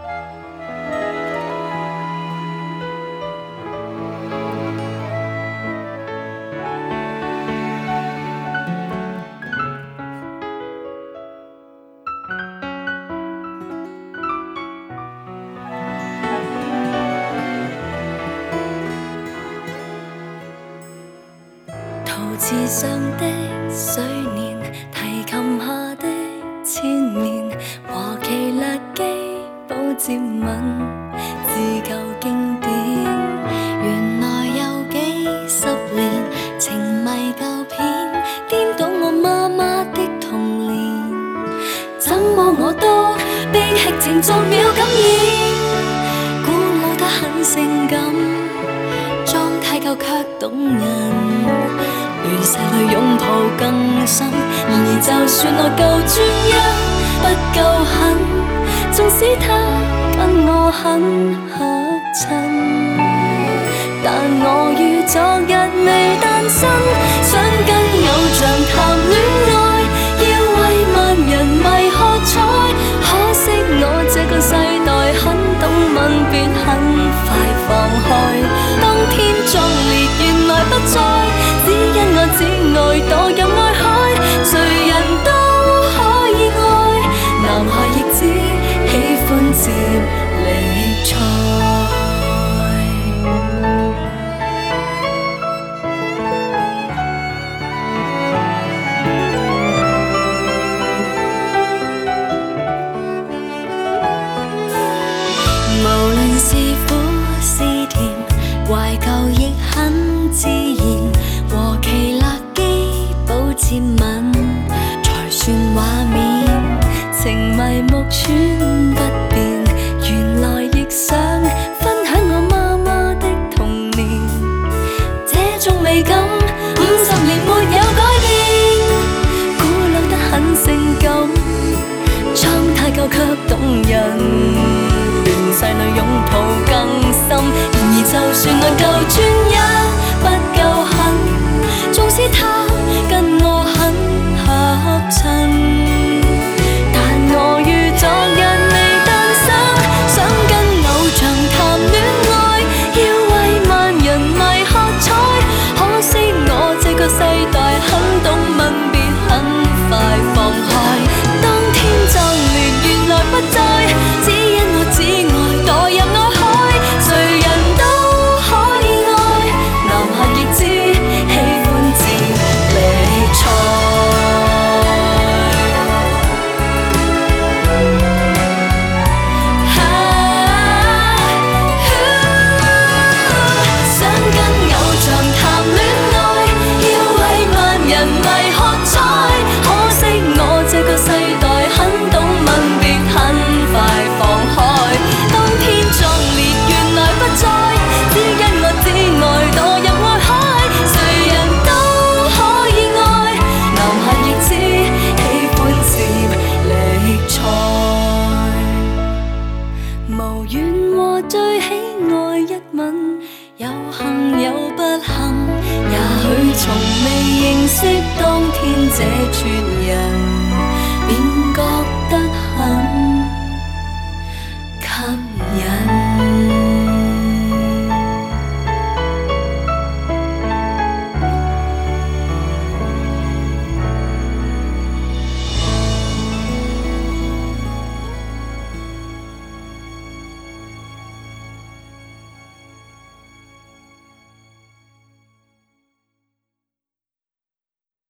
陶瓷上的水年，提琴下的千年，和其勒基宝接吻，自旧经典。原来有几十年，情迷旧片，颠倒我妈妈的童年。怎么我都被剧情作了感染，古老得很性感，狀態舊卻動人。亂世裏擁抱更深，然而就算我夠專一，不夠狠，縱使他跟我很合襯，但我於昨日未誕生，想跟偶像談戀愛，要為萬人迷喝彩。可惜我這個世代很懂吻別，很快放開。當天壯烈原來不再。只因我只愛墮入愛海，誰人都可以愛，男孩亦只喜歡接力賽。無論是苦是甜，懷舊亦很自然。和其勒基寶接吻，才算畫面。情迷目穿不變，原來亦想分享我媽媽的童年。這種美感50年沒有改變，古老得很性感，妝太舊卻動人。亂世裏擁抱更深，然而就算我夠專一，不夠狠。縱使他跟我很合襯，但我於昨日未誕生，想跟偶像談戀愛，要為萬人迷喝彩。可惜我這個世代很懂吻別，很快放開。當天壯烈原來不在，只因我只愛墮入愛海，誰人都可以愛，男孩亦只喜歡接力賽。想跟偶像談戀愛，要為萬人迷喝彩。可惜我這個世代很懂吻別，很快放開。當天壯烈原來不在，只因我只愛墮入愛海，誰人都可以愛，男孩亦只喜歡接力賽。無緣和最喜愛一吻，有幸有不幸，也許從未認識當天這撮人。